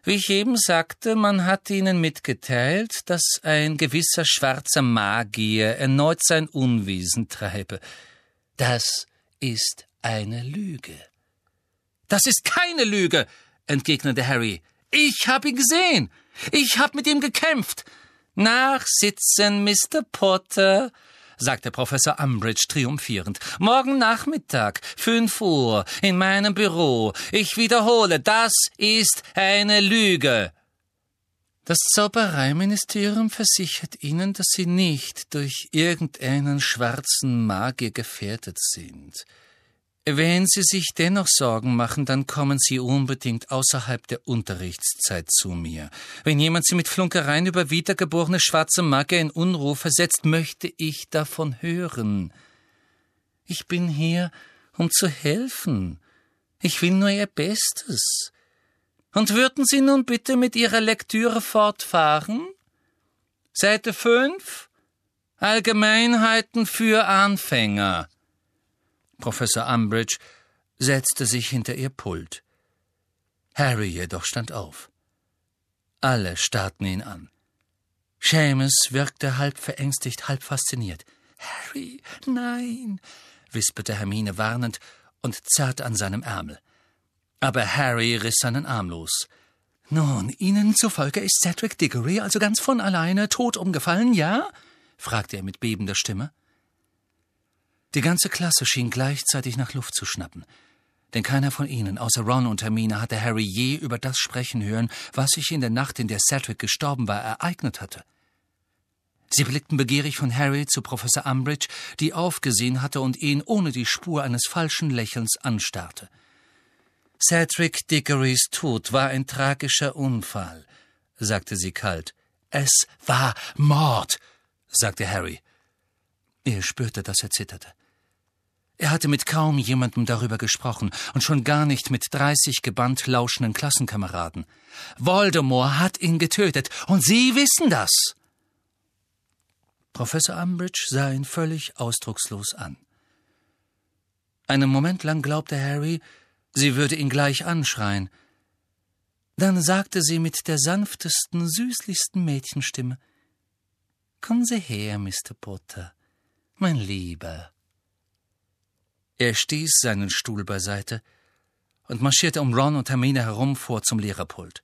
Wie ich eben sagte, man hat ihnen mitgeteilt, dass ein gewisser schwarzer Magier erneut sein Unwesen treibe. Das ist eine Lüge. »Das ist keine Lüge«, entgegnete Harry. »Ich habe ihn gesehen. Ich habe mit ihm gekämpft.« »Nachsitzen, Mr. Potter«, sagte Professor Umbridge triumphierend. »Morgen Nachmittag, 5 Uhr, in meinem Büro. Ich wiederhole, das ist eine Lüge.« Das Zaubereiministerium versichert Ihnen, dass Sie nicht durch irgendeinen schwarzen Magier gefährdet sind. Wenn Sie sich dennoch Sorgen machen, dann kommen Sie unbedingt außerhalb der Unterrichtszeit zu mir. Wenn jemand Sie mit Flunkereien über wiedergeborene schwarze Magier in Unruhe versetzt, möchte ich davon hören. Ich bin hier, um zu helfen. Ich will nur Ihr Bestes. Und würden Sie nun bitte mit Ihrer Lektüre fortfahren? Seite 5. Allgemeinheiten für Anfänger. Professor Umbridge setzte sich hinter ihr Pult. Harry jedoch stand auf. Alle starrten ihn an. Seamus wirkte halb verängstigt, halb fasziniert. »Harry, nein«, wisperte Hermine warnend und zerrte an seinem Ärmel. Aber Harry riss seinen Arm los. »Nun, Ihnen zufolge ist Cedric Diggory also ganz von alleine tot umgefallen, ja?« fragte er mit bebender Stimme. Die ganze Klasse schien gleichzeitig nach Luft zu schnappen, denn keiner von ihnen, außer Ron und Hermine, hatte Harry je über das sprechen hören, was sich in der Nacht, in der Cedric gestorben war, ereignet hatte. Sie blickten begierig von Harry zu Professor Umbridge, die aufgesehen hatte und ihn ohne die Spur eines falschen Lächelns anstarrte. »Cedric Diggorys Tod war ein tragischer Unfall«, sagte sie kalt. »Es war Mord«, sagte Harry. Er spürte, dass er zitterte. Er hatte mit kaum jemandem darüber gesprochen und schon gar nicht mit 30 gebannt lauschenden Klassenkameraden. Voldemort hat ihn getötet, und Sie wissen das. Professor Umbridge sah ihn völlig ausdruckslos an. Einen Moment lang glaubte Harry, sie würde ihn gleich anschreien. Dann sagte sie mit der sanftesten, süßlichsten Mädchenstimme: »Kommen Sie her, Mr. Potter, mein Lieber.« Er stieß seinen Stuhl beiseite und marschierte um Ron und Hermine herum vor zum Lehrerpult.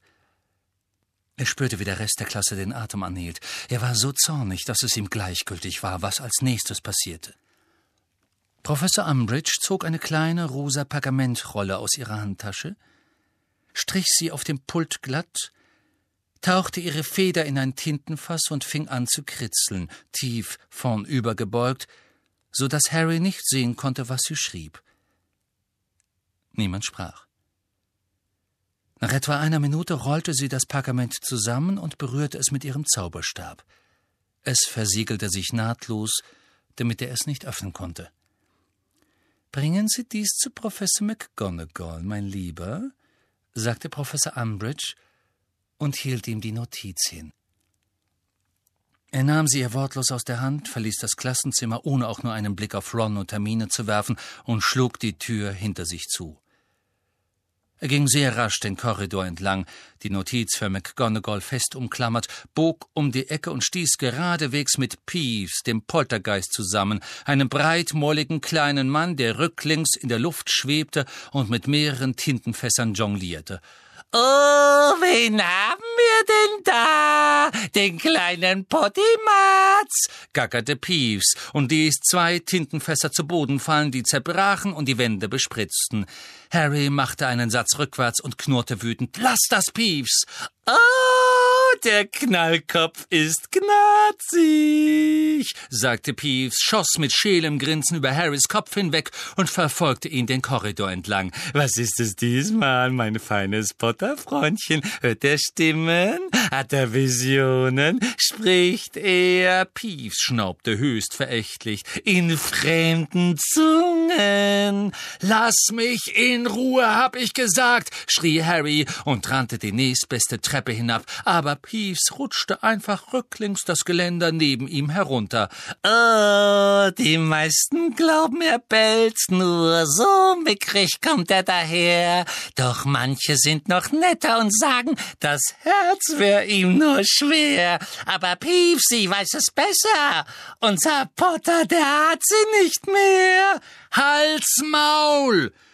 Er spürte, wie der Rest der Klasse den Atem anhielt. Er war so zornig, dass es ihm gleichgültig war, was als nächstes passierte. Professor Umbridge zog eine kleine rosa Pergamentrolle aus ihrer Handtasche, strich sie auf dem Pult glatt, tauchte ihre Feder in ein Tintenfass und fing an zu kritzeln, tief vornüber gebeugt, so dass Harry nicht sehen konnte, was sie schrieb. Niemand sprach. Nach etwa einer Minute rollte sie das Pergament zusammen und berührte es mit ihrem Zauberstab. Es versiegelte sich nahtlos, damit er es nicht öffnen konnte. »Bringen Sie dies zu Professor McGonagall, mein Lieber«, sagte Professor Umbridge und hielt ihm die Notiz hin. Er nahm sie ihr wortlos aus der Hand, verließ das Klassenzimmer, ohne auch nur einen Blick auf Ron und Hermine zu werfen, und schlug die Tür hinter sich zu. Er ging sehr rasch den Korridor entlang, die Notiz für McGonagall fest umklammert, bog um die Ecke und stieß geradewegs mit Peeves, dem Poltergeist, zusammen, einem breitmäuligen kleinen Mann, der rücklings in der Luft schwebte und mit mehreren Tintenfässern jonglierte. »Oh, wen haben wir denn da? Den kleinen Pottymatz«, gackerte Peeves und ließ 2 Tintenfässer zu Boden fallen, die zerbrachen und die Wände bespritzten. Harry machte einen Satz rückwärts und knurrte wütend: »Lass das, Peeves!« »Oh, der Knallkopf ist gnatzig«, sagte Peeves, schoss mit scheelem Grinsen über Harrys Kopf hinweg und verfolgte ihn den Korridor entlang. »Was ist es diesmal, mein feines Potterfreundchen? Hört er Stimmen? Hat er Visionen? Spricht er?« Peeves schnaubte höchst verächtlich: »In fremden Zungen!« »Lass mich in Ruhe, hab ich gesagt«, schrie Harry und rannte die nächstbeste Treppe hinab, aber Peeves rutschte einfach rücklings das Geländer neben ihm herunter. Oh, die meisten glauben, er bellt nur, so mickrig kommt er daher. Doch manche sind noch netter und sagen, das Herz wär ihm nur schwer. Aber Peeves, sie weiß es besser. Unser Potter, der hat sie nicht mehr. Halt's Maul!